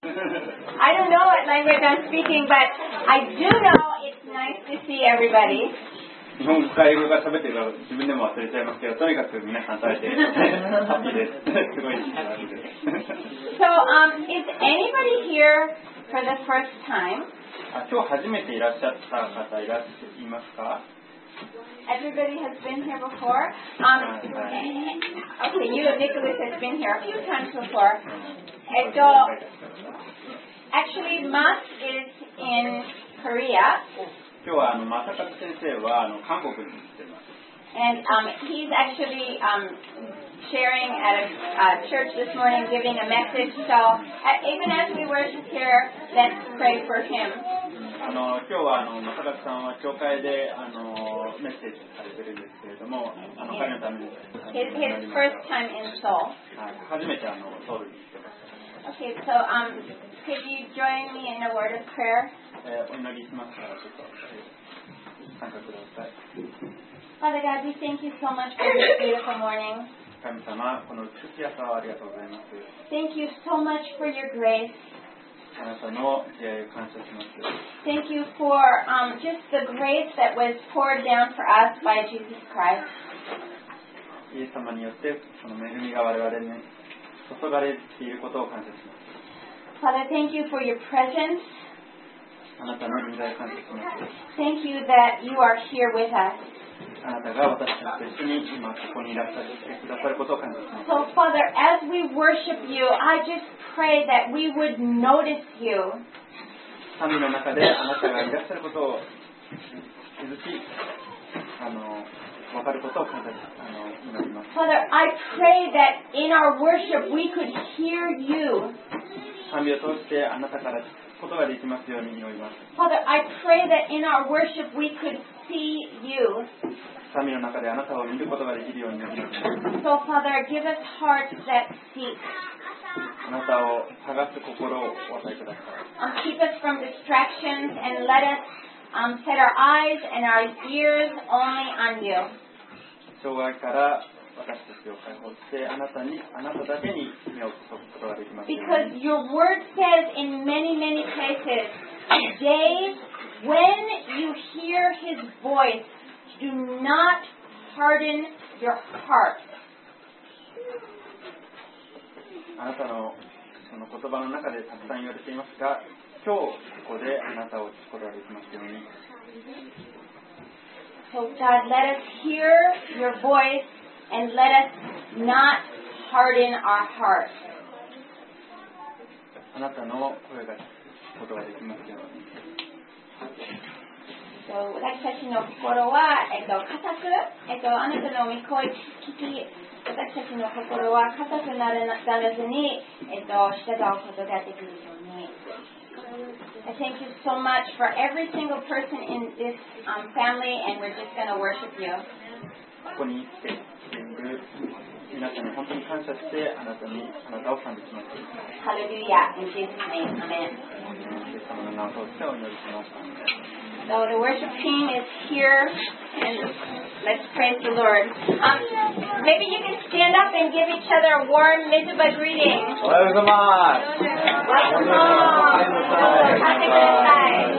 I don't know what language I'm speaking, but I do know it's nice to see everybody. 日本語か英語か喋ってるから自分でも忘れちゃいますけど、とにかく皆さんと会えてハッピーです。すごいハッピーです。 So, is anybody here for the first time? 今日初めていらっしゃった方いますか? Everybody has been here before. Okay, Nicholas has been here a few times before. Actually, Mas is in Korea. 今日は正和先生は韓国に来ています。 And he's actually sharing at a church this morning, giving a message. So even as we worship here, let's pray for him. 今日は正和さんは教会でメッセージされてるんですけれども、彼のために His first time in Seoul. 初めてソウルに来てます。 Okay, so could you join me in a word of prayer? お祈りしますからちょっと参加ください。 Father God, we thank you so much for this beautiful morning. 神様、この美しい朝をありがとうございます。 Thank you so much for your grace. あなたの出会いを感謝します。 Thank you for just the grace that was poured down for us by Jesus Christ. イエス様によってその恵みが我々に注がれていることを感謝します。 Father, thank you for your presence. あなたの臨在を感謝します。 Thank you that you are here with us. あなたが私たちと一緒に今ここにいらっしゃってくださることを感謝します。 So, Father, as we worship you, I just pray that we would notice you. 神の中であなたがいらっしゃることを気づき、分かることを感謝祈ります。 Father, I pray that in our worship we could hear you. 賛美を通してあなたから聞くことができますように祈ります。 Father, I pray that in our worship we could see you. 賛美の中であなたを見ることができるように祈ります。 So, Father, give us hearts that seek. あなたを探す心をお与えください。 Keep us from distractions and let us set our eyes and our ears only on you. 障害から私たちを解放してあなただけに目を注ぐことができますように。 Because your word says in many, many places, today when you hear his voice, do not harden your heart. あなたのその言葉の中でたくさん言われていますが、今日ここであなたを聞くことができますように。 So God, let us hear your voice and let us not harden our hearts. あなたの声が聞くことができますように。 私たちの心は、固く、あなたの御声聞き、私たちの心は固くならずに、従うことができるように。I thank you so much for every single person in this family, and we're just going to worship you. ここに来て全部皆さんに本当に感謝してあなたを賛美します。 Hallelujah. In Jesus' name, Amen. イエス様の名を通してお祈りします。 So the worship team is here, and let's praise the Lord. Maybe you can stand up and give each other a warm Mitzvah greeting. おはようございます。 Welcome home. Happy birthday.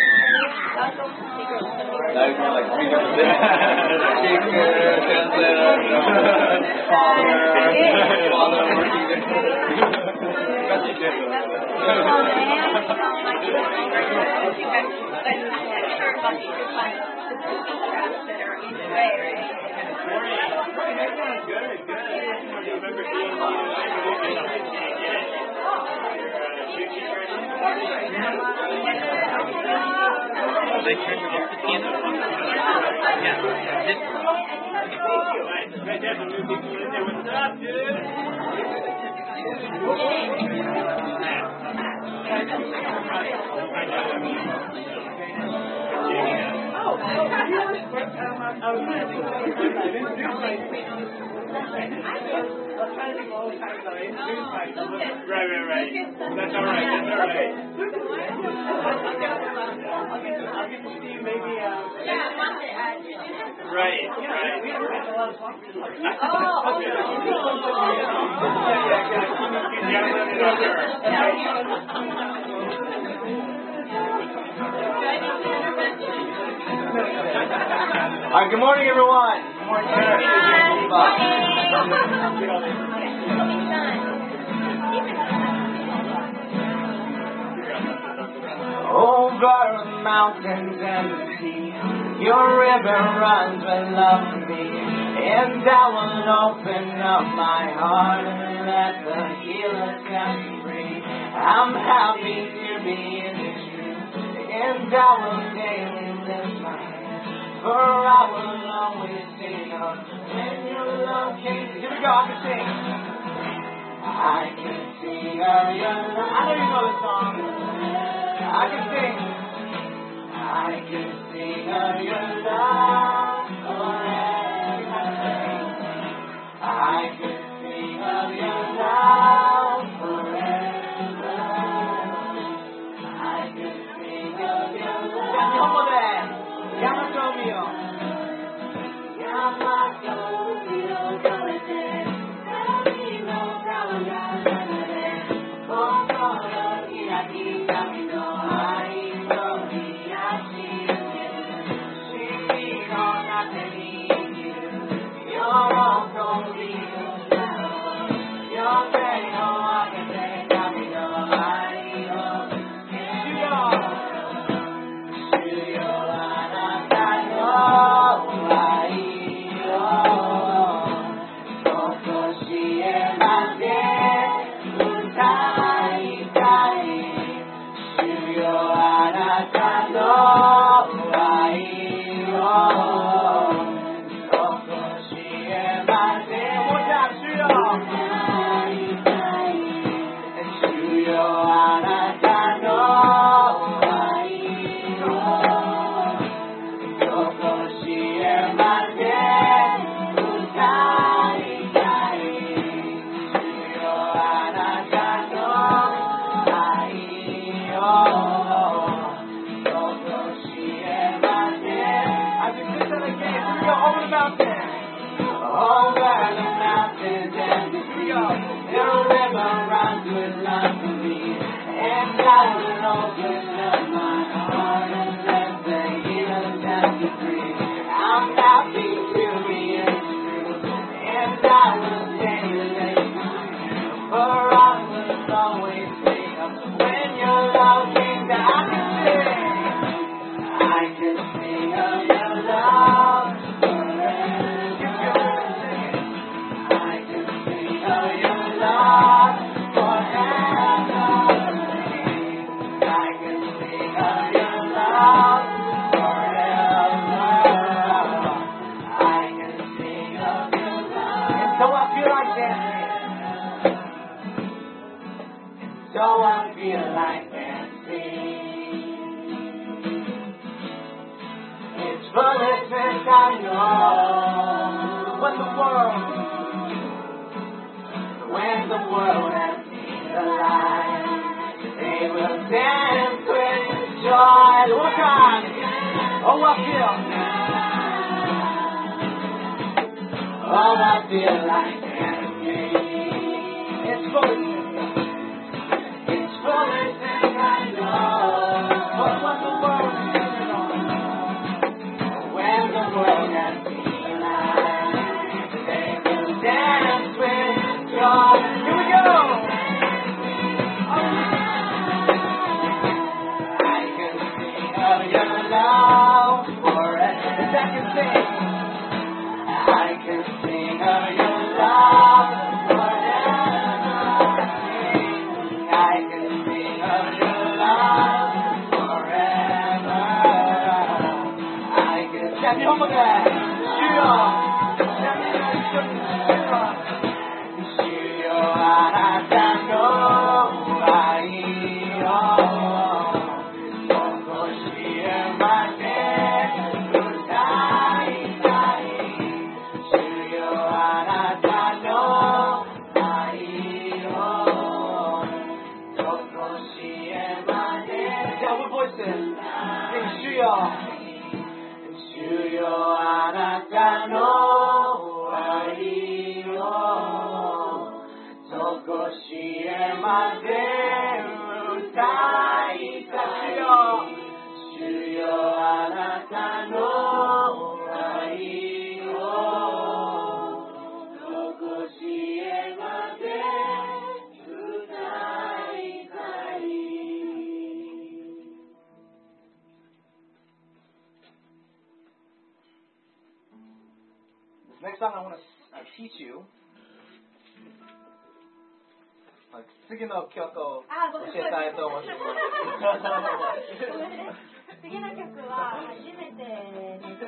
Right. That's all right. I'll get to see you maybe. Right. Alright, good morning, everyone. Good morning, over the mountains and the sea, your river runs with love for me, and I will open up my heart and let the healer set me free. I'm happy to be in this truth, and I will daily lift my hands, for I will always sing of when your love came. Here we go, I can sing. I can sing of your love. I know you know the song. I can sing. I can sing of your love forever. I can sing of your love forever. I can sing of your love. Yamato mio. Yamato mio. Camino caminare. Kokoro hiraki camino. next song I want to teach you. 次の曲を教えたいと思います。 次の曲は初めての曲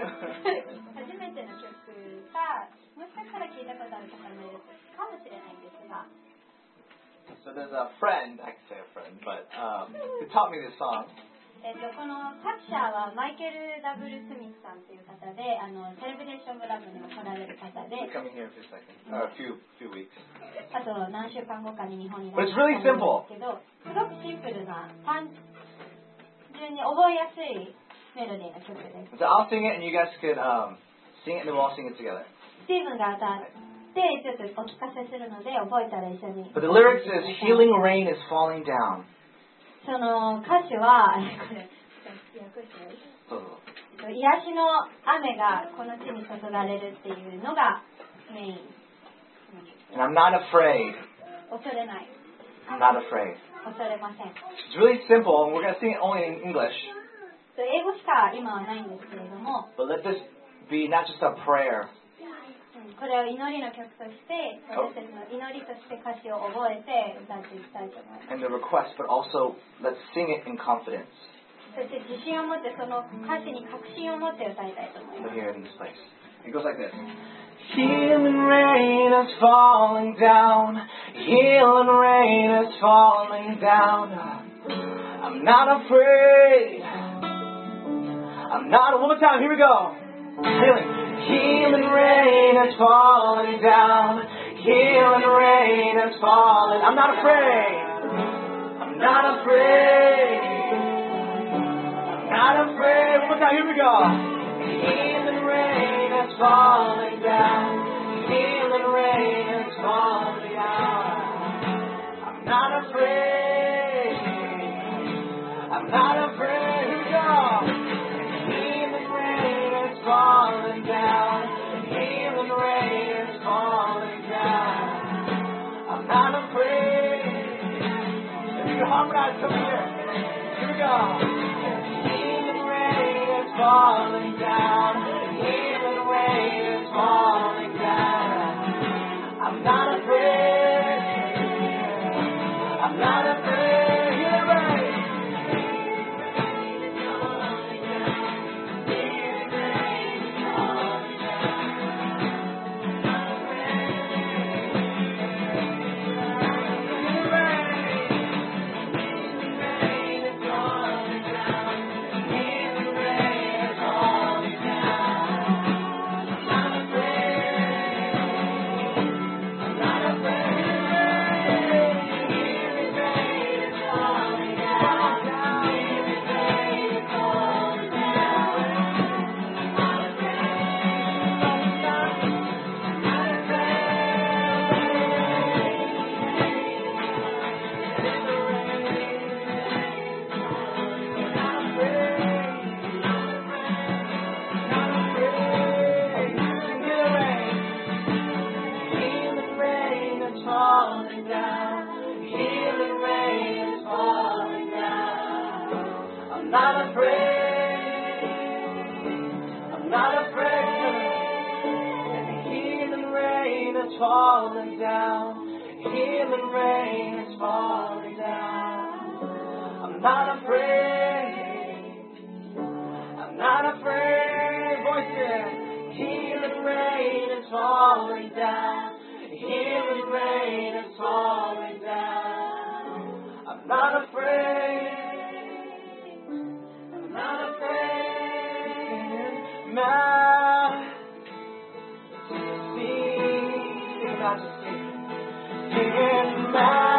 か、もしかしたら聞いたことある方もいるかもしれないんですが。 So there's a friend, I can say a friend, but who taught me this song. この作者はマイケル・ダブル・スミスさんという方で、セレブレーション・ブラムにも来られる方で、 Coming here in a few seconds, or a few weeks. あと何週間後かに日本に来 But る it's really と思 simple. うんですけど、すごくシンプルな、単純に覚えやすいメロディーの曲です。 So I'll sing it, and you guys could sing it, and then we'll all sing it together. スティーブンが歌ってちょっとお聞かせするので覚えたら一緒に。 But the lyrics is, healing rain is falling down. その歌詞はこれ訳して癒しの雨がこの地に注がれるっていうのがメイン。 And I'm not afraid. 恐れない。 I'm not afraid. 恐れません。 It's really simple, and we're going to sing it only in English. 英語しか今はないんですけれども、 But let this be not just a prayer. これを祈りの曲として私たちの祈りとして歌詞を覚えて歌っていきたいと思います。 And the request, but also let's sing it in confidence. そして自信を持ってその歌詞に確信を持って歌いたいと思いま So す。 here in this place. It goes like this. Healing rain is falling down. Healing rain is falling down. I'm not afraid. I'm not. One more time. Here we go. Healing. Healing rain is falling down. Healing rain is falling. I'm not afraid. I'm not afraid. I'm not afraid. One more time. Here we go. Healing rain is falling down. Healing rain is falling down. I'm not afraid. I'm not afraid. Here we go. Healing rain is falling down. Healing rain is falling down. I'm not afraid. If you can harmonize, come here. Here we go. Healing rain is falling down. Healing rain is falling down. I'm not afraid. I'm not afraid. Healing rain. Falling down, healing rain is falling down. I'm not afraid. I'm not afraid. Voices, healing rain is falling down. Healing rain is falling down. I'm not afraid. I'm not afraid. Majesty, in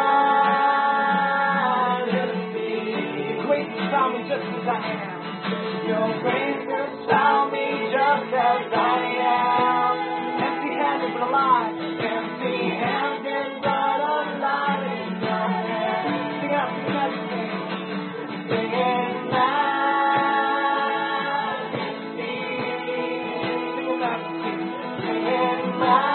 majesty, grace has found me just as I am. Your grace has found me just as I am. Empty-handed but alive, empty-handed but alive in your hand. Sing out to majesty, sing in majesty, sing in majesty, sing in majesty.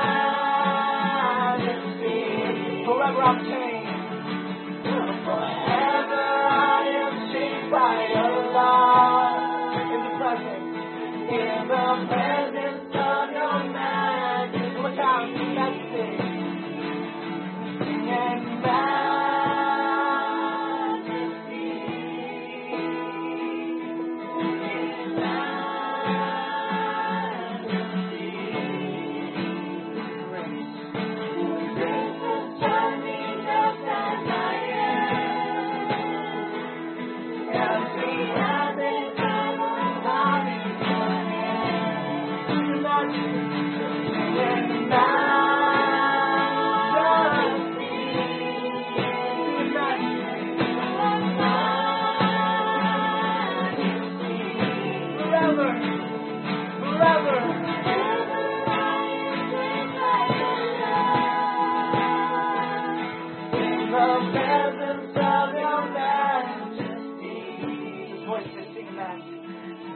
Forever I'm changed. Forever I am changed by your love. In the presence of your majesty.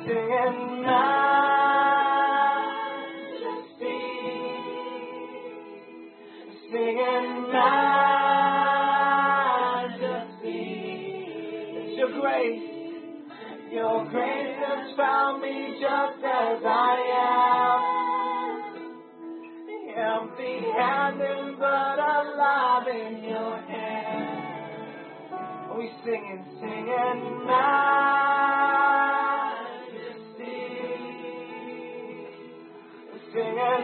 Singing majesty, singing majesty. It's your grace. Your grace has found me just as I am. Empty-handed but alive in your hand. We singing majesty, singing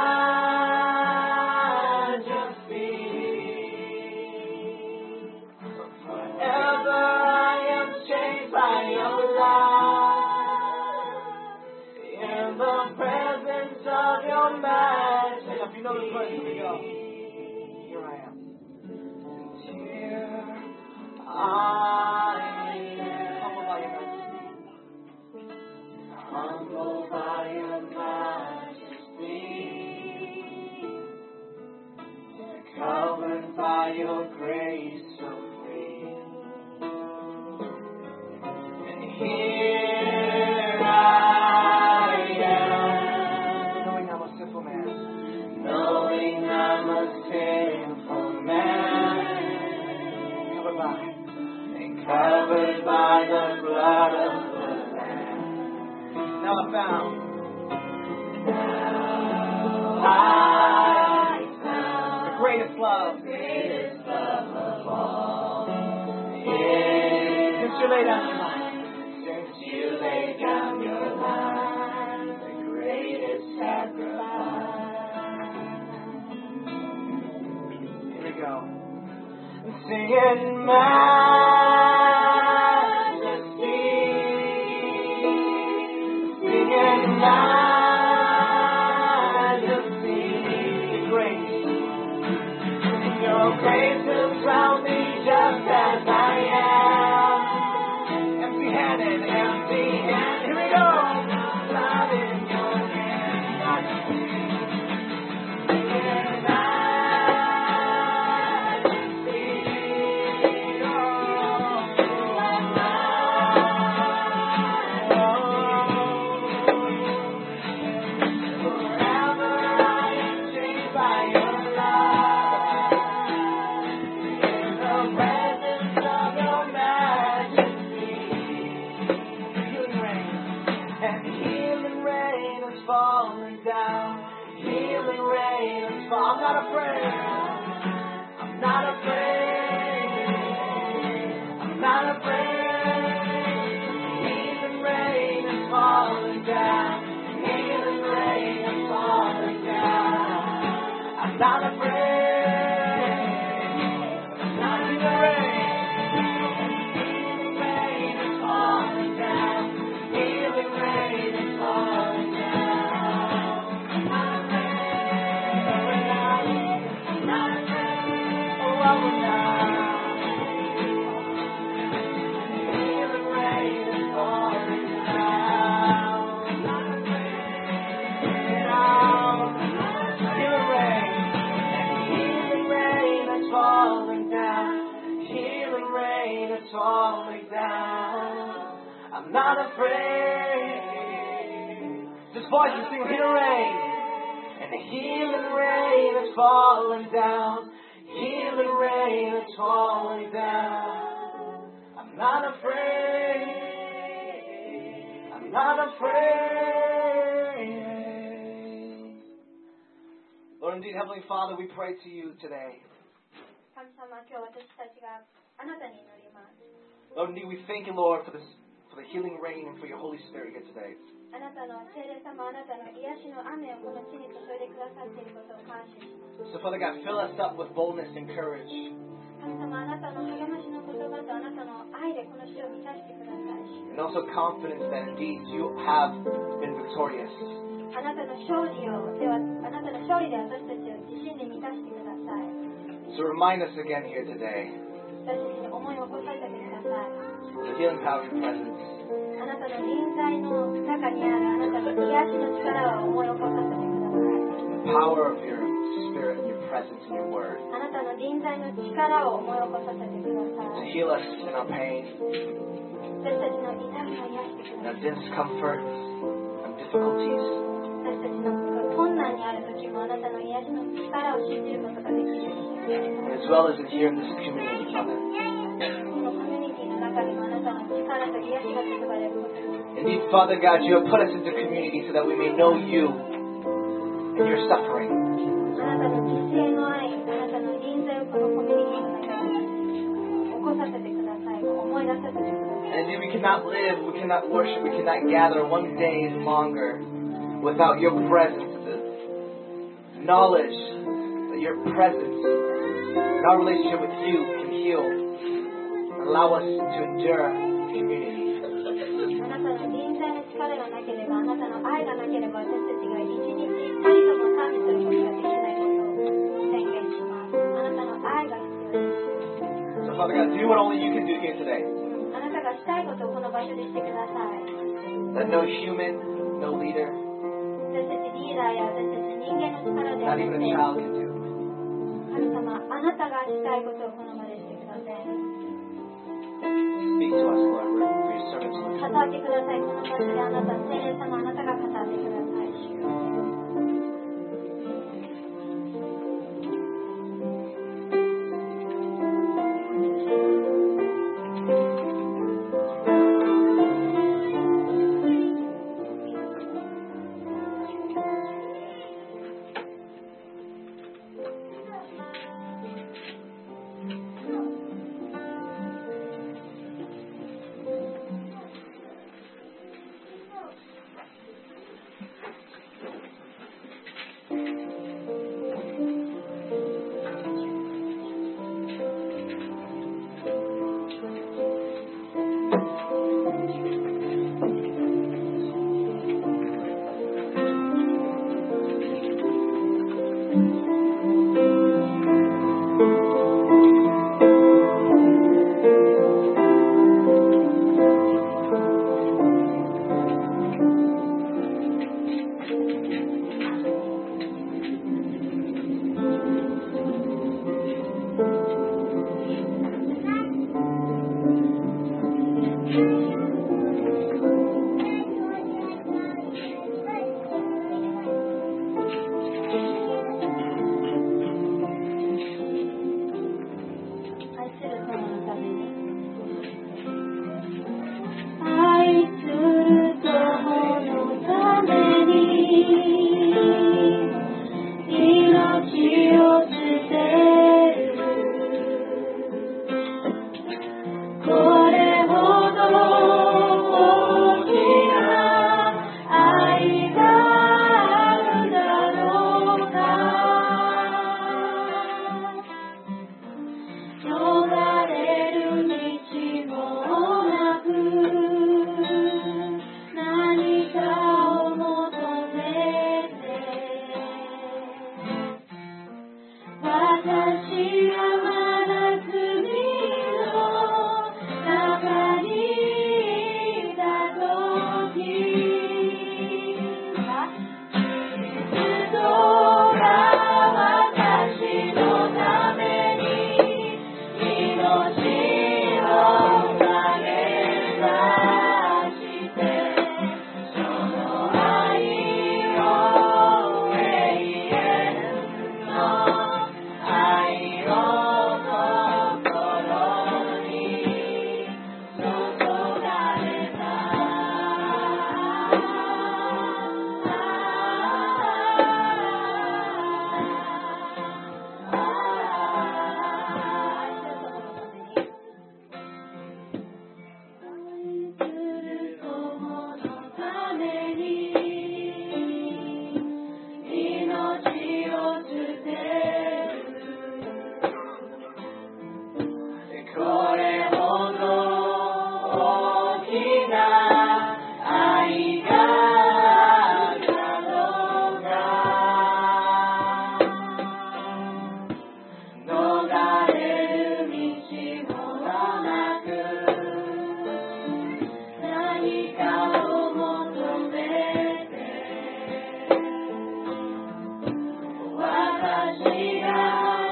majesty. Forever I am changed by your love, in the presence of your majesty. If you know this verse, here we go. Here I am. Here I am. Humbled by your majesty. Covered by your grace so free. And here I am. Knowing I'm a sinful man. Knowing I'm a sinful man. Covered by the blood of the Lamb. Now I'm found. Now I found the greatest love. Greatest love of all. Since you laid down your life. Since you laid down your life. The greatest sacrifice. Here we go. Singing majesty, singing majesty. Your grace has found me just as I am. Empty-handed, empty-handed. Here we go. Live in your hand. Singing I'm not afraid. I'm not afraid. I'm not afraid. Healing rain is falling down. Healing rain is falling down. I'm not afraid. I'm not afraid. Healing rain is falling down. Healing rain is falling down. Falling down. I'm not afraid. Just voice and sing, healing rain. And the healing rain is falling down. Healing rain is falling down. I'm not afraid. I'm not afraid. Lord, indeed, Heavenly Father, we pray to you today. Lord, indeed, we thank you, Lord, for the healing rain and for your Holy Spirit here today. So, Father God, fill us up with boldness and courage. And also confidence that indeed you have been victorious. So remind us again here today the healing power of your presence. The power of your Spirit and your presence and your word. To heal us in our pain. 私たちの痛みを癒してください。 discomfort and difficulties. 私たちの困難にある時もあなたの癒しの力を信じることができる。 As well as in here in this community, Father. このコミュニティの中でもあなたの力と癒しが注がれることです。 Indeed, Father God, you have put us into community so that we may know you and your suffering. あなたの犠牲の愛、あなたの臨在をこのコミュニティの中で起こさせてください。思い出させてください。 And indeed, we cannot live, we cannot worship, we cannot gather one day longer without your presence. The knowledge that your presence and our relationship with you can heal and allow us to endure community. あなたの臨在の力がなければ、あなたの愛がなければ、私たちが一日たりとも賛美することができないことを宣言します。あなたの愛が必要です。 So Father God, do what only you can do here today. あなたがしたいことをこの場所でしてください。 That no human, no leader, 私たちリーダーや私たち人間の力では not な even く a て、 child can do. 神様、あなたがしたいことをこの場でしてください。 Speak to us, Lord. We're your servants, Lord. 語ってください。この場所であなた、聖霊様、あなたが語ってください。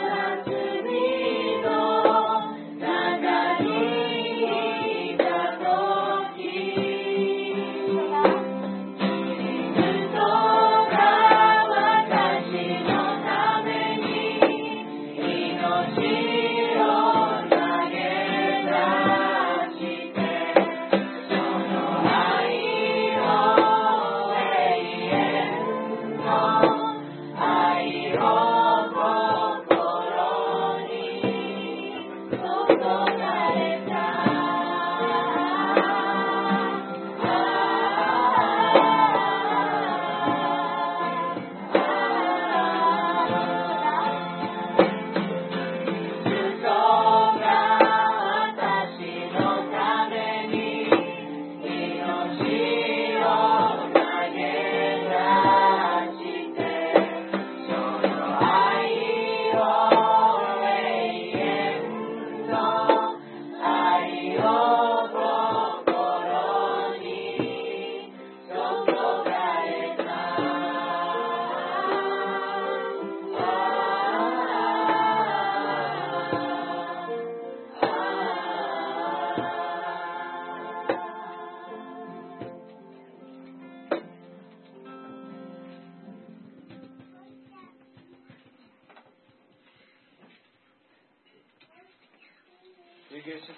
「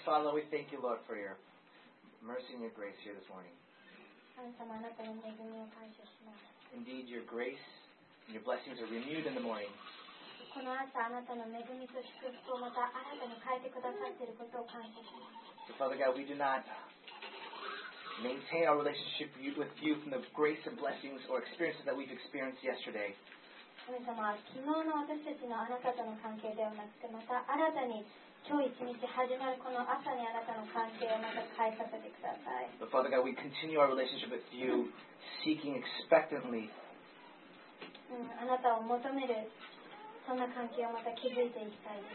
Father, we thank you, Lord, for your mercy and your grace here this morning. 神様、あなたの恵みを感謝します。 Indeed, your grace and your blessings are renewed in the morning. この朝、あなたの恵みと祝福をまた新たに変えてくださっていることを感謝します。 So, Father God, we do not maintain our relationship with you from the grace and blessings or experiences that we've experienced yesterday. 神様、昨日の私たちのあなたとの関係ではなくて、また新たに今日一日始まるこの朝にあなたの関係をまた変えさせてください。 But Father God, we continue our relationship with you, seeking expectantly. あなたを求めるそんな関係をまた築いていきたいです。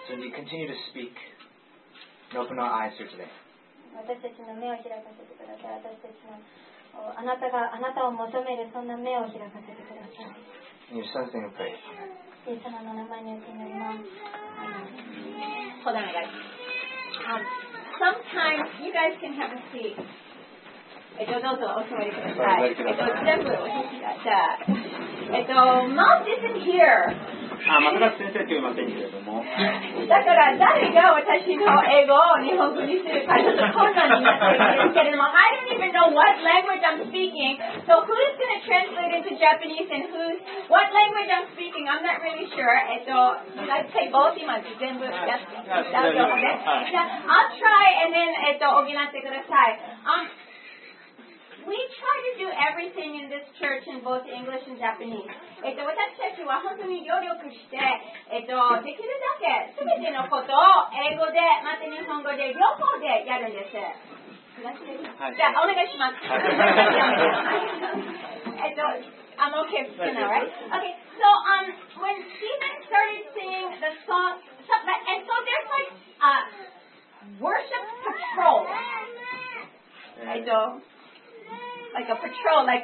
So indeed, continue to speak and open our eyes here today. 私たちの目を開かせてください。私たちのあなたを求めるそんな目を開かせてください。 In your Son's name we pray. イエス様の名前によって祈ります。 Hold on, guys. Sometimes you guys can have a seat. どうぞお座りください。全部お聞きだ。じゃあ、Mom isn't here. 松崎先生というませんけれども。 だから誰が私の英語を日本語にするかちょっと困難になっているけれども I don't even know what language I'm speaking. So who's going to translate into Japanese and what language I'm speaking? I'm not really sure. Let's say both 今全部やって大丈夫です。じゃあ I'll try and then 補ってください。We try to do everything in this church in both English and Japanese. 私たちは本当に努力して、できるだけすべてのことを英語で、また日本語で両方でやるんです。じゃあお願いします。I'm okay for now, right? Okay, so when Stephen started singing the song, and so there's like worship patrol. Like a patrol, like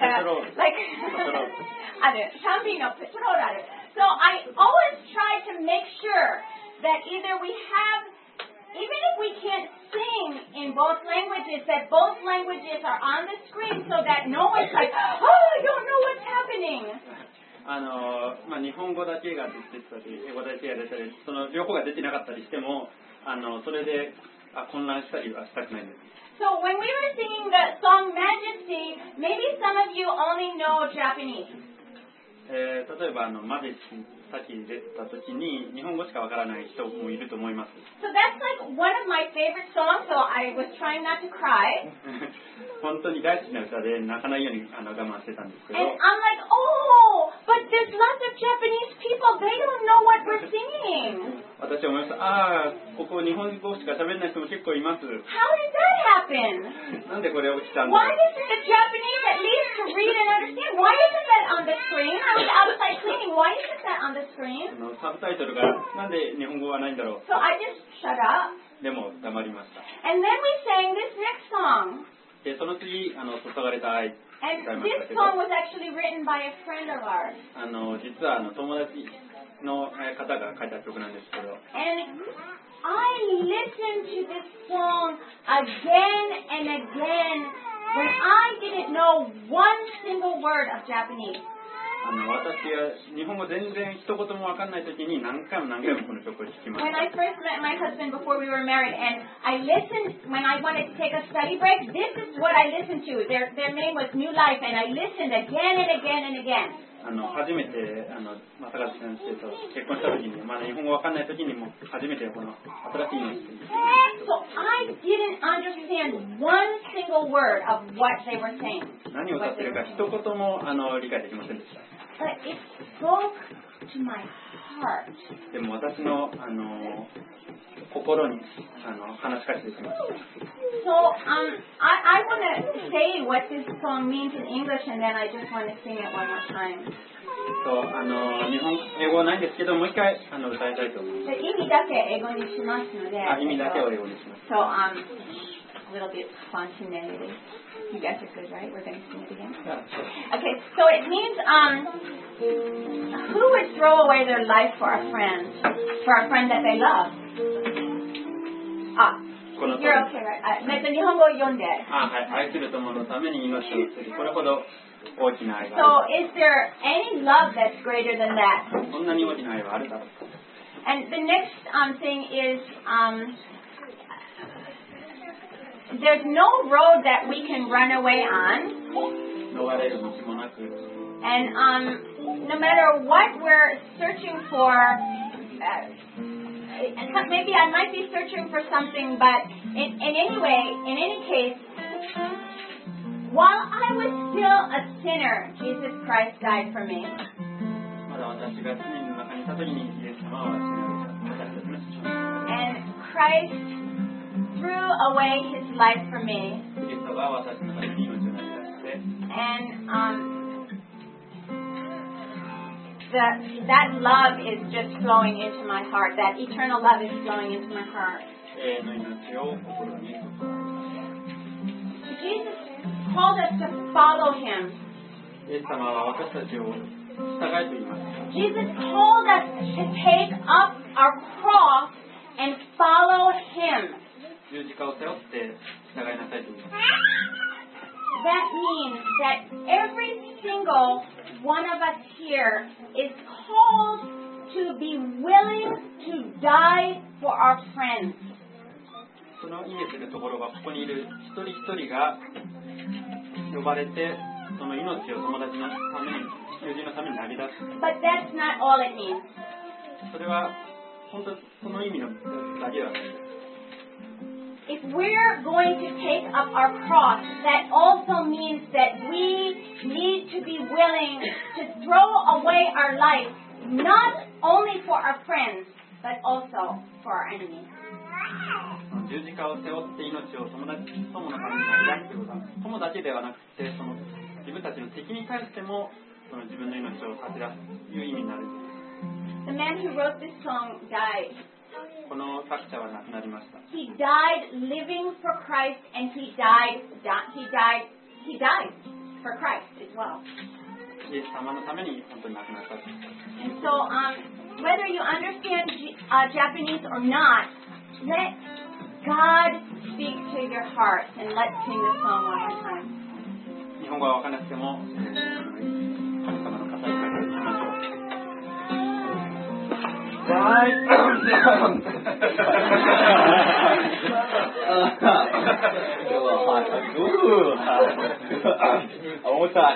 something of patrol. So I always try to make sure that either we have, even if we can't sing in both languages, that both languages are on the screen so that no one's like, oh, I don't know what's happening. 日本語だけが出てたり、英語だけが出たり、その両方が出てなかったりしても、それで混乱したりはしたくないんです。 So when we were singing the song Majesty, maybe some of you only know Japanese. 例えばマジェスティさっき出た時に日本語しかわからない人もいると思います。 So that's like one of my favorite songs, so I was trying not to cry. 本当に大好きな歌で泣かないように我慢してたんですけど。 And I'm like, oh, but there's lots of Japanese people. They don't know what we're singing. 私は思いました。ここ日本語しか喋れない人も結構います。 How did that happen? なんでこれ起きたんだ Why doesn't the Japanese at least to read and understand? Why isn't that on the screen? I was outside cleaning. Why isn't that on the screen? サブタイトルがなんで日本語はないんだろう。 So I just shut up. でも黙りました。 And then we sang this next song. でその次注がれた愛。 And this song was actually written by a friend of ours. 実は友達の方が書いた曲なんですけど。 And I listened to this song again and again when I didn't know one single word of Japanese. 私は日本語全然一言も分かんない時に何回もこの曲を聴きました。 When I first met my husband before we were married, and I listened when I wanted to take a study break. This is what I listened to. Their name was New Life, and I listened again and again and again. 初めて正和先生と結婚した時にまだ日本語分かんない時にも初めてこの新しいのを知って。 So I didn't understand one single word of what they were saying. 何を歌ってるか一言も理解できませんでした。 But it spoke to my heart. でも私の心に話しかけてきました。 So I want to say what this song means in English, and then I just want to sing it one more time. そう英語はないんですけどもう一回歌いたいと思います。 意味だけ英語にしますので。 意味だけを英語にします。 So a little bit spontaneity. You guys are good, right? We're going to sing it again. Okay, so it means who would throw away their life for a friend that they love? You're okay, right? 日本語を読んで。 愛する友のために命を捨てる。これほど大きな愛がある。 So is there any love that's greater than that? そんなに大きな愛はあるだろうか。 And the next thing is there's no road that we can run away on. 逃れる道もなく、 And no matter what we're searching for, maybe I might be searching for something, but in any case, while I was still a sinner, Jesus Christ died for me. まだ私が罪の中にいた時にイエス様は私たちの死を And Christ threw away his life for me. キリストが私のために命を投げ出して、 And that love is just flowing into my heart. That eternal love is flowing into my heart. 永遠の命を心に注ぎました。 Jesus called us to follow him. イエス様は私たちを従えと言いました。 Jesus called us to take up our cross and follow him. 十字架を背負って従いなさいと言います。 That means that every single one of us here is called to be willing to die for our friends. その意味するところは、ここにいる一人一人が呼ばれて、その命を友達のために、友人のために投げ出す。 But that's not all it means. それは本当その意味のだけではないです。 If we're going to take up our cross, that also means that we need to be willing to throw away our life, not only for our friends, but also for our enemies. 十字架を背負って命を友のために投げ出すということは、友だけではなくて、その自分たちの敵に対してもその自分の命を差し出すという意味になる。 The man who wrote this song died. この作者は亡くなりました。 He died living for Christ, and he died for Christ as well. イエス様のために本当に亡くなった。 And so, whether you understand Japanese or not, let God speak to your heart, and let's sing this song one more time. 日本語は分からなくても、神様の語りかけをしましょう。 Right. Ooh. One more time.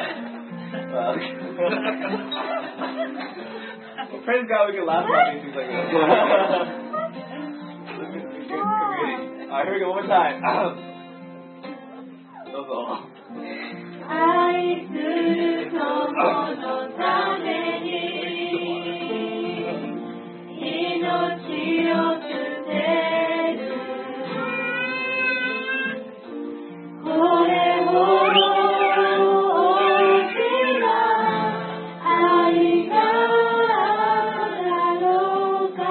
Well, praise God, we can laugh about these things like this. Alright, here we go, one more time. That was all. 愛する友のために命を捨てるこれほど大きな愛があろうか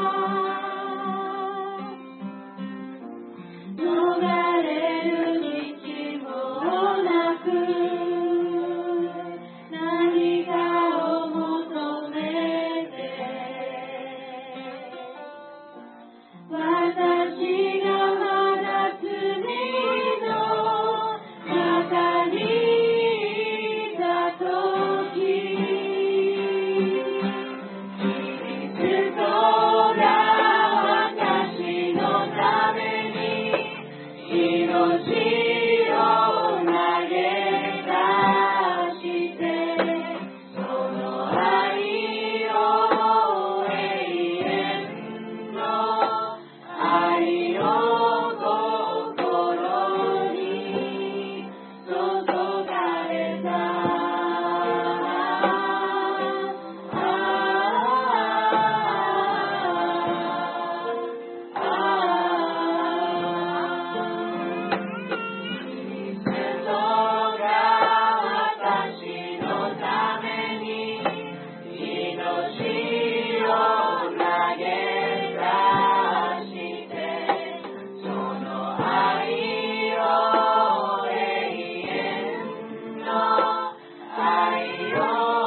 逃れる道もなく何かを求めて私がまだ罪の中にいたときキリストが私のために命を投げ出してその愛を永遠の愛を心に注がれた私のために命を投げ出してその愛を永遠の愛を